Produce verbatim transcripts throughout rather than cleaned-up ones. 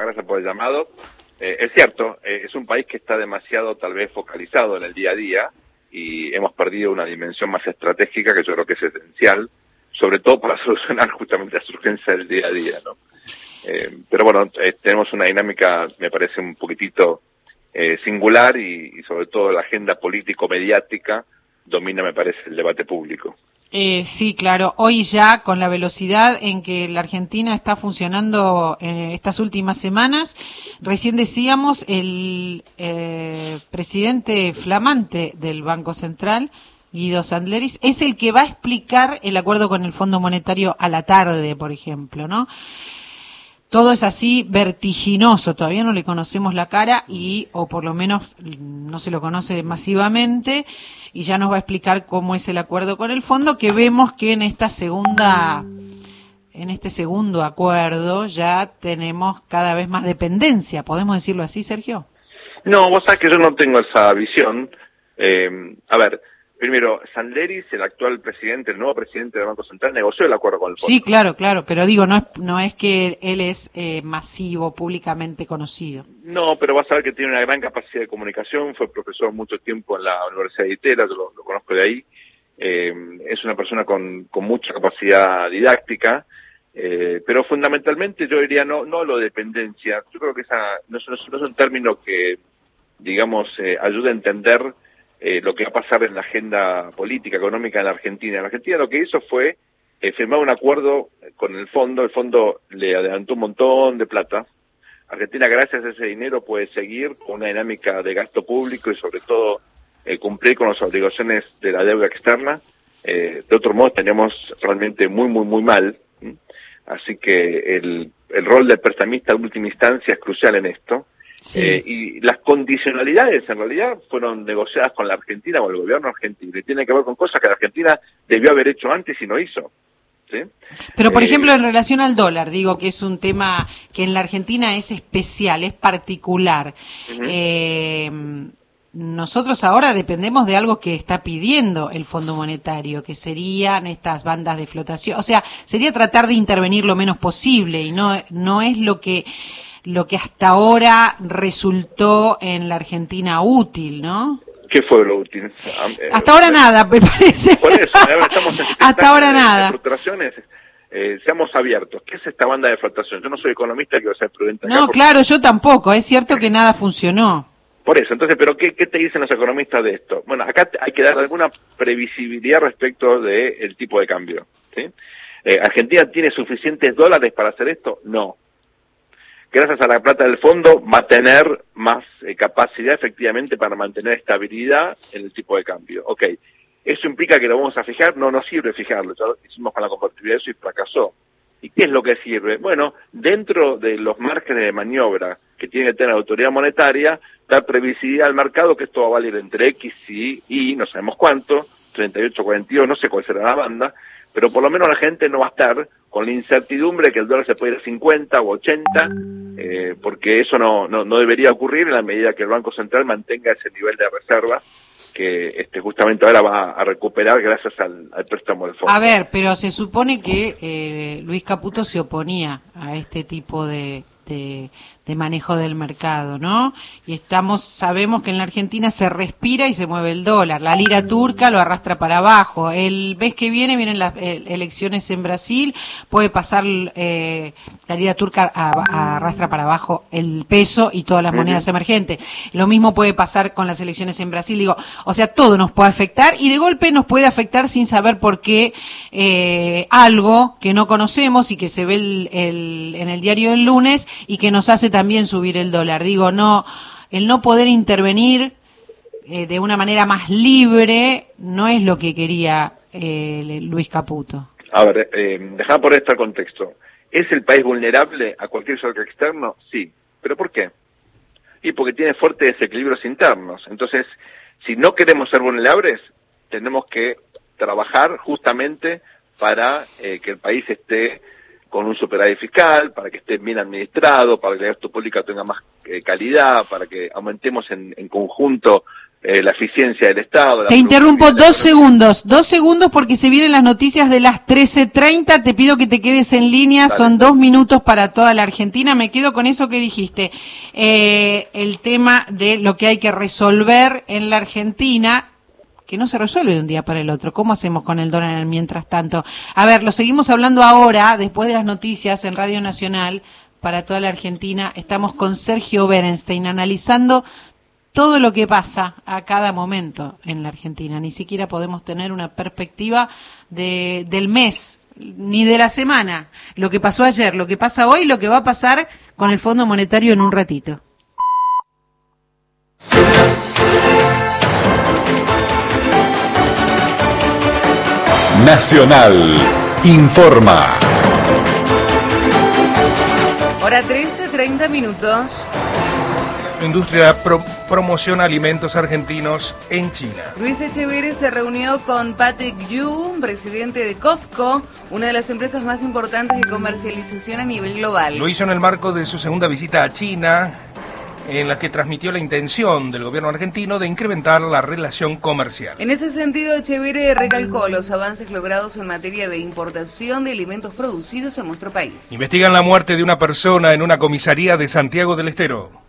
muchísimas gracias por el llamado. Eh, es cierto, eh, es un país que está demasiado tal vez focalizado en el día a día y hemos perdido una dimensión más estratégica que yo creo que es esencial, sobre todo para solucionar justamente las urgencias del día a día, ¿no? Eh, pero bueno, eh, tenemos una dinámica, me parece, un poquitito eh, singular y, y sobre todo la agenda político-mediática domina, me parece, el debate público. Eh, sí, claro. Hoy ya, con la velocidad en que la Argentina está funcionando en estas últimas semanas, recién decíamos, el eh, presidente flamante del Banco Central, Guido Sandleris, es el que va a explicar el acuerdo con el Fondo Monetario a la tarde, por ejemplo, ¿no? Todo es así vertiginoso, todavía no le conocemos la cara y, o por lo menos no se lo conoce masivamente, y ya nos va a explicar cómo es el acuerdo con el fondo, que vemos que en esta segunda, en este segundo acuerdo ya tenemos cada vez más dependencia, ¿podemos decirlo así, Sergio? No, vos sabés que yo no tengo esa visión. Eh, a ver, primero, Sandleris, el actual presidente, el nuevo presidente del Banco Central, negoció el acuerdo con el fondo. Sí, claro, claro, pero digo, no es, no es que él es eh, masivo, públicamente conocido. No, pero vas a ver que tiene una gran capacidad de comunicación, fue profesor mucho tiempo en la Universidad de Itera, yo lo, lo conozco de ahí. Eh, es una persona con, con mucha capacidad didáctica, eh, pero fundamentalmente yo diría no no lo de dependencia. Yo creo que esa no es, no es un término que, digamos, eh, ayude a entender Eh, lo que va a pasar en la agenda política, económica en la Argentina. En la Argentina lo que hizo fue eh, firmar un acuerdo con el fondo, el fondo le adelantó un montón de plata. Argentina, gracias a ese dinero, puede seguir con una dinámica de gasto público y sobre todo eh, cumplir con las obligaciones de la deuda externa. Eh, de otro modo, estaríamos realmente muy, muy, muy mal. ¿sí? Así que el, el rol del prestamista en última instancia es crucial en esto. Sí. Eh, y las condicionalidades en realidad fueron negociadas con la Argentina, con el gobierno argentino, y tienen que ver con cosas que la Argentina debió haber hecho antes y no hizo. ¿sí? Pero, por eh, ejemplo, en relación al dólar, digo que es un tema que en la Argentina es especial, es particular. Uh-huh. Eh, nosotros ahora dependemos de algo que está pidiendo el Fondo Monetario, que serían estas bandas de flotación. O sea, sería tratar de intervenir lo menos posible y no, no es lo que... lo que hasta ahora resultó en la Argentina útil, ¿no? ¿Qué fue lo útil? Hasta ahora nada, me parece. Por eso, estamos en hasta ahora nada. Fluctuaciones, eh, seamos abiertos. ¿Qué es esta banda de flotación? Yo no soy economista, quiero ser prudente acá. No, porque... claro, yo tampoco. Es cierto que nada funcionó. Por eso, entonces, ¿pero qué, qué te dicen los economistas de esto? Bueno, acá hay que dar alguna previsibilidad respecto del tipo de cambio. ¿sí? Eh, ¿Argentina tiene suficientes dólares para hacer esto? No. Gracias a la plata del fondo va a tener más eh, capacidad efectivamente para mantener estabilidad en el tipo de cambio. Ok, ¿eso implica que lo vamos a fijar? No nos sirve fijarlo, ya lo hicimos con la convertibilidad eso y fracasó. ¿Y qué es lo que sirve? Bueno, dentro de los márgenes de maniobra que tiene que tener la autoridad monetaria, dar previsibilidad al mercado que esto va a valer entre X y Y, no sabemos cuánto, treinta y ocho, cuarenta y dos, no sé cuál será la banda, pero por lo menos la gente no va a estar con la incertidumbre que el dólar se puede ir a cincuenta o ochenta, eh, porque eso no, no, no debería ocurrir en la medida que el Banco Central mantenga ese nivel de reserva que este, justamente ahora va a recuperar gracias al, al préstamo del fondo. A ver, pero se supone que eh, Luis Caputo se oponía a este tipo de, de, de manejo del mercado, ¿no? Y estamos, sabemos que en la Argentina se respira y se mueve el dólar, la lira turca lo arrastra para abajo, el mes que viene vienen las eh, elecciones en Brasil, puede pasar eh, la lira turca a, a arrastra para abajo el peso y todas las monedas uh-huh. emergentes, lo mismo puede pasar con las elecciones en Brasil, digo, o sea, todo nos puede afectar y de golpe nos puede afectar sin saber por qué eh, algo que no conocemos y que se ve el, el, en el diario del lunes y que nos hace también subir el dólar. Digo, no, el no poder intervenir eh, de una manera más libre no es lo que quería eh, Luis Caputo. A ver, eh, dejá por esto el contexto. ¿Es el país vulnerable a cualquier shock externo? Sí. ¿Pero por qué? Y porque tiene fuertes desequilibrios internos. Entonces, si no queremos ser vulnerables, tenemos que trabajar justamente para eh, que el país esté con un superávit fiscal, para que esté bien administrado, para que el gasto público tenga más eh, calidad, para que aumentemos en, en conjunto eh, la eficiencia del Estado. Te interrumpo dos segundos, dos segundos porque se vienen las noticias de las trece treinta, te pido que te quedes en línea, Dale. Son dos minutos para toda la Argentina, me quedo con eso que dijiste, eh, el tema de lo que hay que resolver en la Argentina, que no se resuelve de un día para el otro. ¿Cómo hacemos con el dólar en el mientras tanto? A ver, lo seguimos hablando ahora, después de las noticias en Radio Nacional, para toda la Argentina. Estamos con Sergio Berenstein analizando todo lo que pasa a cada momento en la Argentina. Ni siquiera podemos tener una perspectiva de, del mes, ni de la semana. Lo que pasó ayer, lo que pasa hoy, lo que va a pasar con el Fondo Monetario en un ratito. Nacional informa. Hora trece, treinta minutos. La industria pro promociona alimentos argentinos en China. Luis Echeverri se reunió con Patrick Yu, presidente de COFCO, una de las empresas más importantes de comercialización a nivel global. Lo hizo en el marco de su segunda visita a China, en la que transmitió la intención del gobierno argentino de incrementar la relación comercial. En ese sentido, Echeverri recalcó los avances logrados en materia de importación de alimentos producidos en nuestro país. Investigan la muerte de una persona en una comisaría de Santiago del Estero.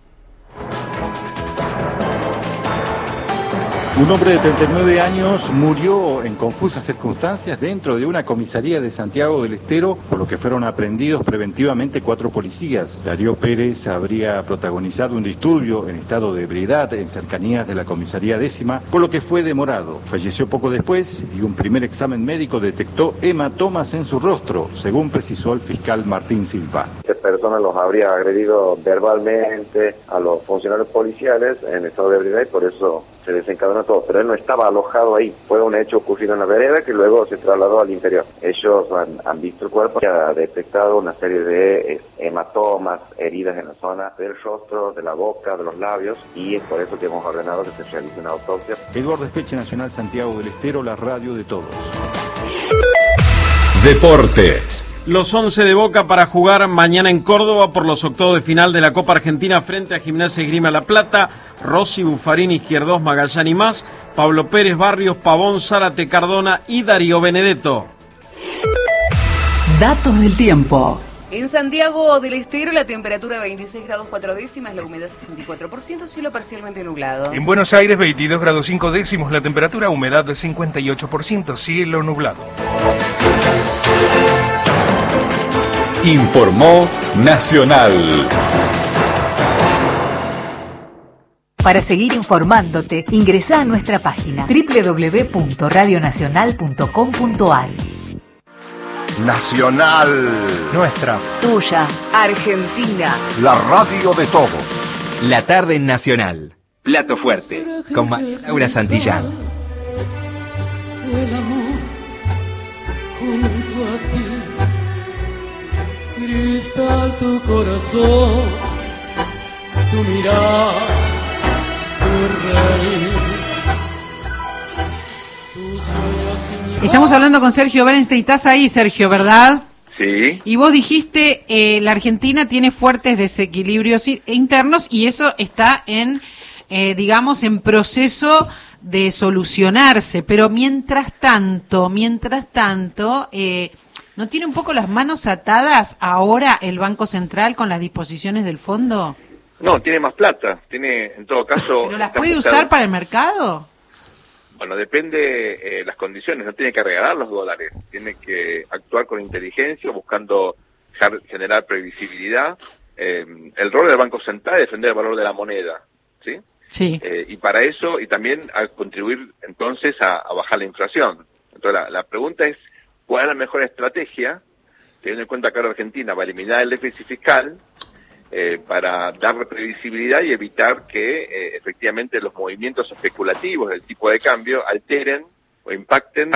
Un hombre de treinta y nueve años murió en confusas circunstancias dentro de una comisaría de Santiago del Estero, por lo que fueron aprehendidos preventivamente cuatro policías. Darío Pérez habría protagonizado un disturbio en estado de ebriedad en cercanías de la comisaría décima, por lo que fue demorado. Falleció poco después y un primer examen médico detectó hematomas en su rostro, según precisó el fiscal Martín Silva. Esta persona los habría agredido verbalmente a los funcionarios policiales en estado de ebriedad y por eso se desencadenó todo, pero él no estaba alojado ahí. Fue un hecho ocurrido en la vereda que luego se trasladó al interior. Ellos han, han visto el cuerpo y han detectado una serie de hematomas, heridas en la zona del rostro, de la boca, de los labios, y es por eso que hemos ordenado que se realice una autopsia. Eduardo Espeche, Nacional Santiago del Estero, la radio de todos. Deportes. Los once de Boca para jugar mañana en Córdoba por los octavos de final de la Copa Argentina frente a Gimnasia y Esgrima La Plata. Rossi, Buffarini, Izquierdos, Magallán y más. Pablo Pérez, Barrios, Pavón, Zárate, Cardona y Darío Benedetto. Datos del tiempo. En Santiago del Estero la temperatura veintiséis grados cuatro décimas, la humedad sesenta y cuatro por ciento, cielo parcialmente nublado. En Buenos Aires veintidós grados cinco décimos, la temperatura, humedad de cincuenta y ocho por ciento, cielo nublado. Informó Nacional. Para seguir informándote, ingresá a nuestra página doble u doble u doble u punto radio nacional punto com punto a r. Nacional. Nuestra. Tuya. Argentina. La radio de todos. La tarde en Nacional. Plato fuerte. Con Laura Santillán. Fue el amor junto a ti. Cristal tu corazón. Tu mirar. Tu reír. Estamos hablando con Sergio Berenstein. Estás ahí, Sergio, ¿verdad? Sí. Y vos dijiste, eh, la Argentina tiene fuertes desequilibrios internos y eso está en, eh, digamos, en proceso de solucionarse. Pero mientras tanto, mientras tanto, eh, ¿no tiene un poco las manos atadas ahora el Banco Central con las disposiciones del fondo? No, tiene más plata. Tiene, en todo caso... ¿Pero las puede usar para el mercado? Bueno, depende de eh, las condiciones, no tiene que regalar los dólares, tiene que actuar con inteligencia, buscando generar previsibilidad. Eh, el rol del Banco Central es defender el valor de la moneda, ¿sí? Sí. Eh, y para eso, y también a contribuir entonces a, a bajar la inflación. Entonces la, la pregunta es, ¿cuál es la mejor estrategia, teniendo en cuenta que ahora Argentina va a eliminar el déficit fiscal, Eh, para darle previsibilidad y evitar que eh, efectivamente los movimientos especulativos del tipo de cambio alteren o impacten?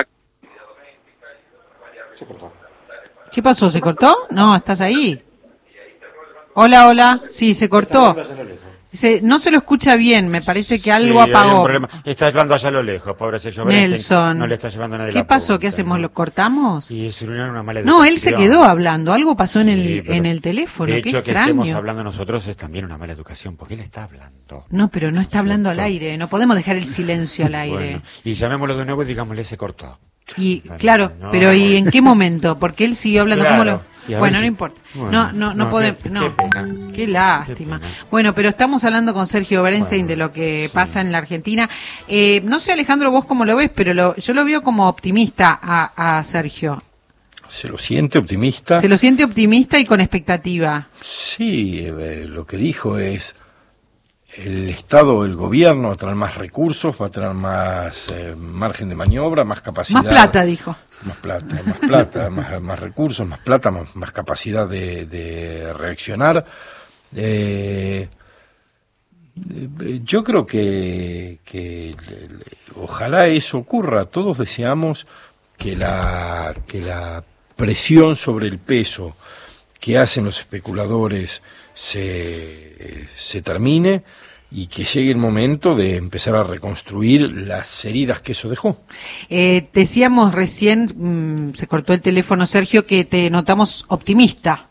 Se cortó. ¿Qué pasó? ¿Se cortó? No, ¿estás ahí? Hola, hola. Sí, se cortó. Dice, no se lo escucha bien, me parece que algo Sí, hay un apagó. problema. Está hablando allá a lo lejos, pobre Sergio Bernstein. Nelson. No le está llevando nadie ¿Qué la pasó? punta, ¿Qué hacemos? ¿no? ¿Lo cortamos? Y es una, una mala No, él se educación. quedó hablando. Algo pasó en Sí, el pero en el teléfono. De Qué hecho, que extraño. estemos hablando nosotros es también una mala educación, porque él está hablando. No, pero no está hablando al aire. No podemos dejar el silencio al aire. Bueno, y llamémoslo de nuevo y digámosle se cortó. Y Vale, claro, no. pero ¿y en qué momento? Porque él siguió hablando. Claro, ¿Cómo lo... y a Bueno, ver no si- importa. Bueno, no, no, no, no, podemos. qué- No. qué pena. Qué lástima. Qué pena. Bueno, pero estamos hablando con Sergio Bernstein Bueno, de lo que sí. pasa en la Argentina. Eh, no sé, Alejandro, vos cómo lo ves, pero lo, yo lo veo como optimista a, a Sergio. ¿Se lo siente optimista? Se lo siente optimista y con expectativa. Sí, eh, lo que dijo es, el Estado, el gobierno va a tener más recursos, va a tener más eh, margen de maniobra, más capacidad. Más plata, dijo. Más plata, más plata, más, más recursos, más plata, más, más capacidad de, de reaccionar. Eh, eh, yo creo que, que le- le- ojalá eso ocurra. Todos deseamos que la, que la presión sobre el peso que hacen los especuladores se, se termine y que llegue el momento de empezar a reconstruir las heridas que eso dejó. Eh, decíamos recién, mm, se cortó el teléfono, Sergio, que te notamos optimista.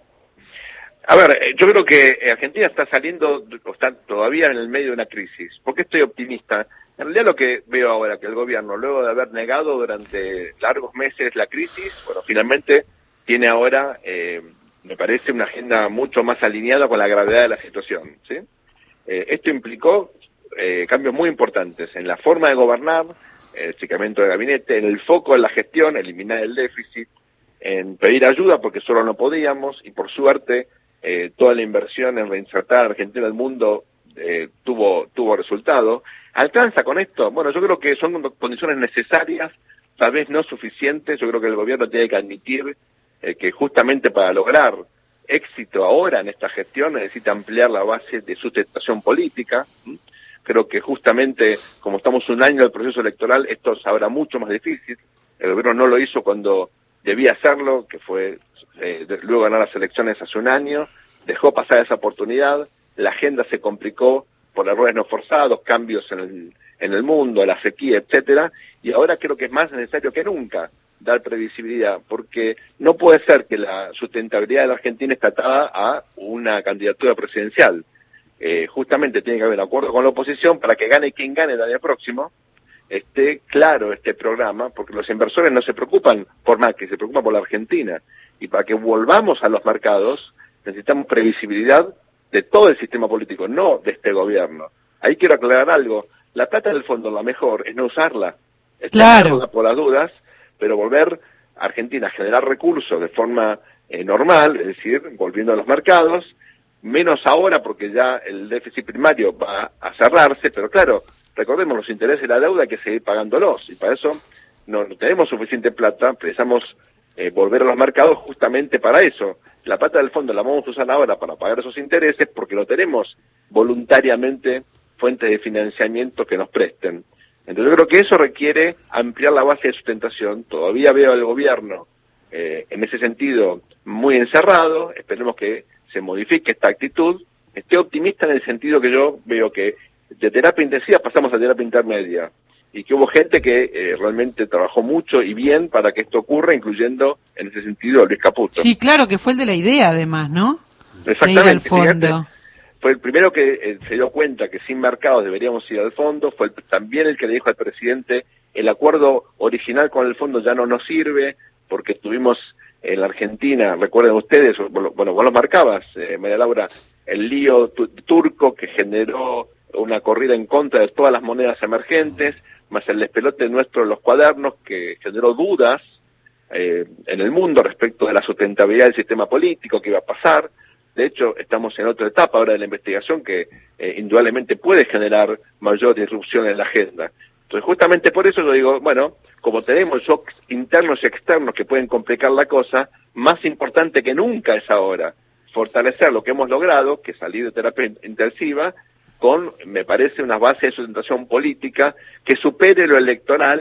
A ver, eh, yo creo que Argentina está saliendo, o está todavía en el medio de una crisis. ¿Por qué estoy optimista? En realidad lo que veo ahora, que el gobierno, luego de haber negado durante largos meses la crisis, bueno, finalmente tiene ahora, eh, me parece, una agenda mucho más alineada con la gravedad de la situación, ¿sí? Eh, esto implicó eh, cambios muy importantes en la forma de gobernar, el achicamiento del gabinete, en el foco de la gestión, eliminar el déficit, en pedir ayuda porque solo no podíamos, y por suerte eh, toda la inversión en reinsertar a Argentina al mundo eh, tuvo tuvo resultado. ¿Alcanza con esto? Bueno, yo creo que son condiciones necesarias, tal vez no suficientes. Yo creo que el gobierno tiene que admitir eh, que justamente para lograr éxito ahora en esta gestión necesita ampliar la base de sustentación política. ¿Mm? Creo que justamente, como estamos un año del proceso electoral, esto es ahora mucho más difícil. El gobierno no lo hizo cuando debía hacerlo, que fue eh, de, luego ganar las elecciones hace un año, dejó pasar esa oportunidad, la agenda se complicó por errores no forzados, cambios en el, en el mundo, la sequía, etcétera, y ahora creo que es más necesario que nunca dar previsibilidad, porque no puede ser que la sustentabilidad de la Argentina esté atada a una candidatura presidencial. Eh, justamente tiene que haber un acuerdo con la oposición para que gane quien gane el año próximo, esté claro este programa, porque los inversores no se preocupan por Macri, se preocupan por la Argentina, y para que volvamos a los mercados necesitamos previsibilidad de todo el sistema político, no de este gobierno. Ahí quiero aclarar algo, la plata del fondo, la mejor es no usarla, Claro. por las dudas, pero volver a Argentina a generar recursos de forma eh, normal, es decir, volviendo a los mercados, menos ahora porque ya el déficit primario va a cerrarse, pero claro, recordemos los intereses de la deuda hay que seguir pagándolos, y para eso no, no tenemos suficiente plata, precisamos eh, volver a los mercados justamente para eso. La plata del fondo la vamos a usar ahora para pagar esos intereses porque no tenemos voluntariamente fuentes de financiamiento que nos presten. Entonces yo creo que eso requiere ampliar la base de sustentación. Todavía veo al gobierno eh, en ese sentido muy encerrado, esperemos que se modifique esta actitud. Estoy optimista en el sentido que yo veo que de terapia intensiva pasamos a terapia intermedia y que hubo gente que eh, realmente trabajó mucho y bien para que esto ocurra, incluyendo en ese sentido a Luis Caputo. Sí, claro, que fue el de la idea, además, ¿no? Exactamente. De ir al fondo. Fíjate, fue el primero que eh, se dio cuenta que sin mercados deberíamos ir al fondo, fue el, también el que le dijo al presidente, el acuerdo original con el fondo ya no nos sirve, porque estuvimos en la Argentina, recuerden ustedes, bueno, vos lo marcabas, eh, María Laura, el lío tu turco que generó una corrida en contra de todas las monedas emergentes, más el despelote nuestro de los cuadernos que generó dudas eh, en el mundo respecto de la sustentabilidad del sistema político, que iba a pasar. De hecho, estamos en otra etapa ahora de la investigación que eh, indudablemente puede generar mayor disrupción en la agenda. Entonces, justamente por eso yo digo, bueno, como tenemos shocks internos y externos que pueden complicar la cosa, más importante que nunca es ahora fortalecer lo que hemos logrado, que es salir de terapia intensiva, con, me parece, una base de sustentación política que supere lo electoral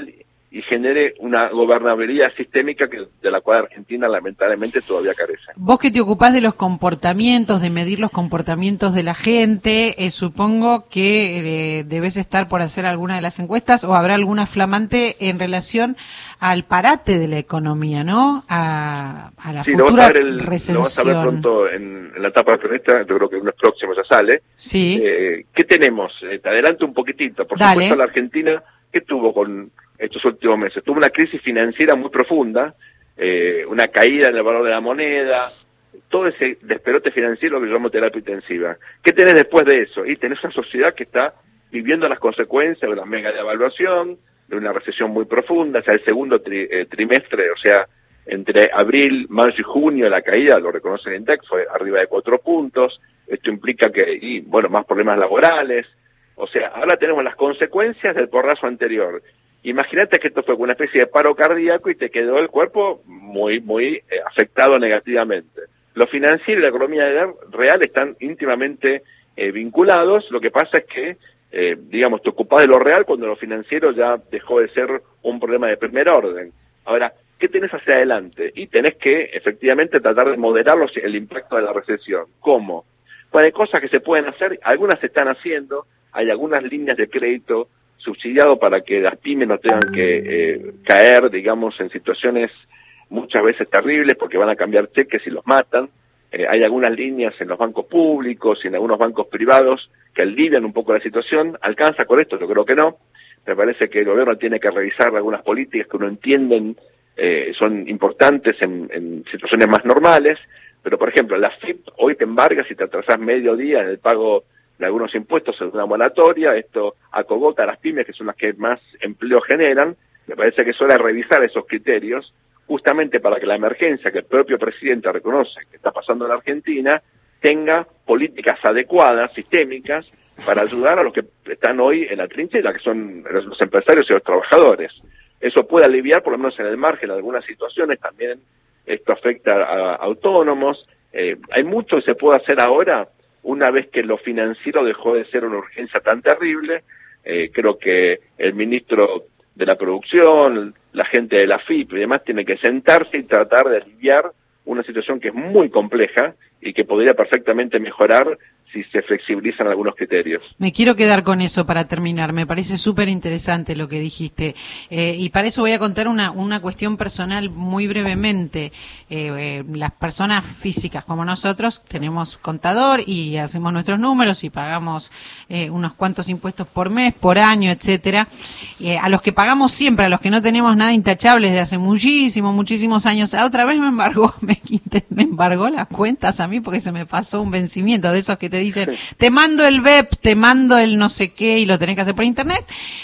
y genere una gobernabilidad sistémica que, de la cual Argentina lamentablemente todavía carece. Vos que te ocupás de los comportamientos, de medir los comportamientos de la gente, eh, supongo que eh, debes estar por hacer alguna de las encuestas o habrá alguna flamante en relación al parate de la economía, ¿no? A, a la sí, futura lo el, recesión. Lo vas a ver pronto en, en la etapa peronista, yo creo que uno próximo ya sale. Sí. Eh, ¿Qué tenemos? Eh, te adelanto un poquitito. Por Dale. supuesto, la Argentina, ¿qué tuvo con estos últimos meses? Tuvo una crisis financiera muy profunda, eh, una caída en el valor de la moneda, todo ese despelote financiero que yo llamo terapia intensiva. ¿Qué tenés después de eso? Y tenés una sociedad que está viviendo las consecuencias de una mega devaluación, de una recesión muy profunda, o sea, el segundo tri, eh, trimestre, o sea, entre abril, mayo y junio, la caída, lo reconoce el INDEC, fue arriba de cuatro puntos. Esto implica que, y bueno, más problemas laborales. O sea, ahora tenemos las consecuencias del porrazo anterior. Imagínate que esto fue una especie de paro cardíaco y te quedó el cuerpo muy, muy eh, afectado negativamente. Lo financiero y la economía real están íntimamente eh, vinculados. Lo que pasa es que, eh, digamos, te ocupás de lo real cuando lo financiero ya dejó de ser un problema de primer orden. Ahora, ¿qué tenés hacia adelante? Y tenés que, efectivamente, tratar de moderar los, el impacto de la recesión. ¿Cómo? Pues hay cosas que se pueden hacer, algunas se están haciendo, hay algunas líneas de crédito subsidiado para que las pymes no tengan que eh, caer, digamos, en situaciones muchas veces terribles porque van a cambiar cheques y los matan. Eh, hay algunas líneas en los bancos públicos y en algunos bancos privados que alivian un poco la situación. ¿Alcanza con esto? Yo creo que no. Me parece que el gobierno tiene que revisar algunas políticas que uno entienden eh, son importantes en, en situaciones más normales. Pero, por ejemplo, la F I P hoy te embarga si te atrasás medio día en el pago de algunos impuestos, en una moratoria. Esto acogota a las pymes, que son las que más empleo generan. Me parece que es hora de revisar esos criterios, justamente para que la emergencia que el propio presidente reconoce que está pasando en la Argentina tenga políticas adecuadas, sistémicas, para ayudar a los que están hoy en la trinchera, que son los empresarios y los trabajadores. Eso puede aliviar, por lo menos en el margen, algunas situaciones. También esto afecta a, a autónomos. Eh, hay mucho que se puede hacer ahora, una vez que lo financiero dejó de ser una urgencia tan terrible. Eh, creo que el ministro de la producción, la gente de la F I P y demás tiene que sentarse y tratar de aliviar una situación que es muy compleja y que podría perfectamente mejorar si se flexibilizan algunos criterios. Me quiero quedar con eso para terminar. Me parece súper interesante lo que dijiste. Eh, y para eso voy a contar una, una cuestión personal muy brevemente. Eh, eh, las personas físicas como nosotros tenemos contador y hacemos nuestros números y pagamos eh, unos cuantos impuestos por mes, por año, etcétera. Eh, a los que pagamos siempre, a los que no tenemos nada intachable desde hace muchísimos, muchísimos años. La otra vez me embargó, me, me embargó las cuentas a mí porque se me pasó un vencimiento de esos que te dicen, te mando el V E P, te mando el no sé qué y lo tenés que hacer por internet.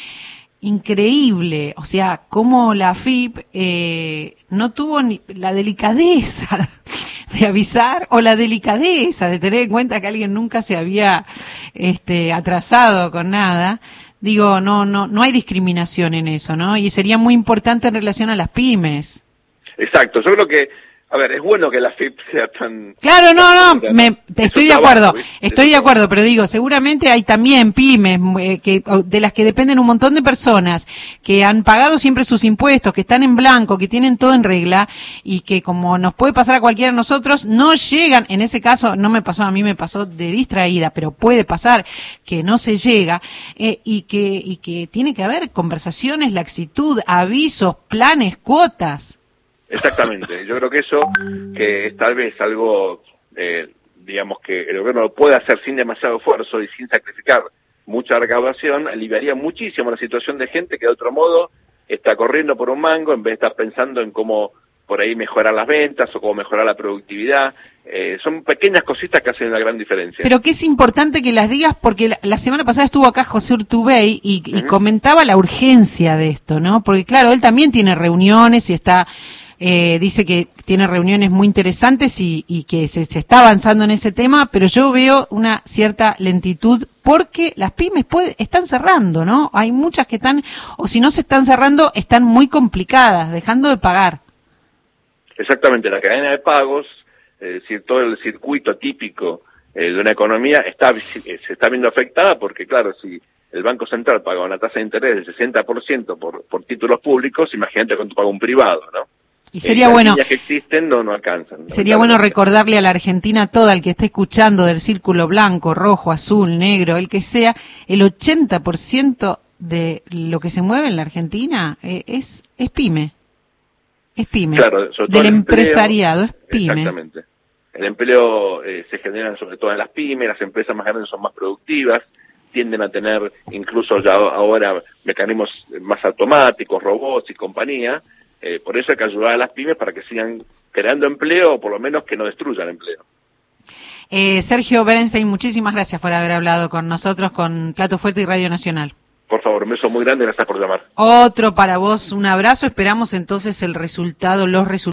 Increíble, o sea, cómo la F I P eh, no tuvo ni la delicadeza de avisar o la delicadeza de tener en cuenta que alguien nunca se había este, atrasado con nada. Digo, no, no, no hay discriminación en eso, ¿no? Y sería muy importante en relación a las pymes. Exacto, yo creo que a ver, es bueno que la F I P sea tan... Claro, no, no, tan, me, estoy de trabajo, acuerdo, ¿viste? estoy de acuerdo, pero digo, seguramente hay también pymes eh, que de las que dependen un montón de personas que han pagado siempre sus impuestos, que están en blanco, que tienen todo en regla y que como nos puede pasar a cualquiera de nosotros, no llegan, en ese caso no me pasó, a mí me pasó de distraída, pero puede pasar que no se llega eh, y que y que tiene que haber conversaciones, laxitud, avisos, planes, cuotas. Exactamente, yo creo que eso, que es tal vez algo, eh, digamos, que el gobierno lo puede hacer sin demasiado esfuerzo y sin sacrificar mucha recaudación, aliviaría muchísimo la situación de gente que de otro modo está corriendo por un mango en vez de estar pensando en cómo por ahí mejorar las ventas o cómo mejorar la productividad. Eh, son pequeñas cositas que hacen una gran diferencia. Pero que es importante que las digas porque la, la semana pasada estuvo acá José Urtubey y, y Uh-huh. comentaba la urgencia de esto, ¿no? Porque claro, él también tiene reuniones y está... Eh, dice que tiene reuniones muy interesantes y, y que se, se está avanzando en ese tema, pero yo veo una cierta lentitud porque las pymes puede, están cerrando, ¿no? Hay muchas que están, o si no se están cerrando, están muy complicadas, dejando de pagar. Exactamente, la cadena de pagos, es decir, todo el circuito típico eh, de una economía está se está viendo afectada porque, claro, si el Banco Central paga una tasa de interés del sesenta por ciento por, por títulos públicos, imagínate cuánto paga un privado, ¿no? Y sería eh, bueno... Las líneas que existen no, no alcanzan. Sería bueno recordarle a la Argentina toda, el que esté escuchando del círculo blanco, rojo, azul, negro, el que sea, el ochenta por ciento de lo que se mueve en la Argentina eh, es, es pyme. Es pyme. Claro, sobre todo del el empleo, empresariado, es pyme. Exactamente. El empleo eh, se genera sobre todo en las pymes, las empresas más grandes son más productivas, tienden a tener incluso ya ahora mecanismos más automáticos, robots y compañía. Eh, por eso hay que ayudar a las pymes para que sigan creando empleo o por lo menos que no destruyan empleo. Eh, Sergio Berenstein, muchísimas gracias por haber hablado con nosotros, con Plato Fuerte y Radio Nacional. Por favor, un beso muy grande, gracias por llamar. Otro para vos, un abrazo. Esperamos entonces el resultado, los resultados.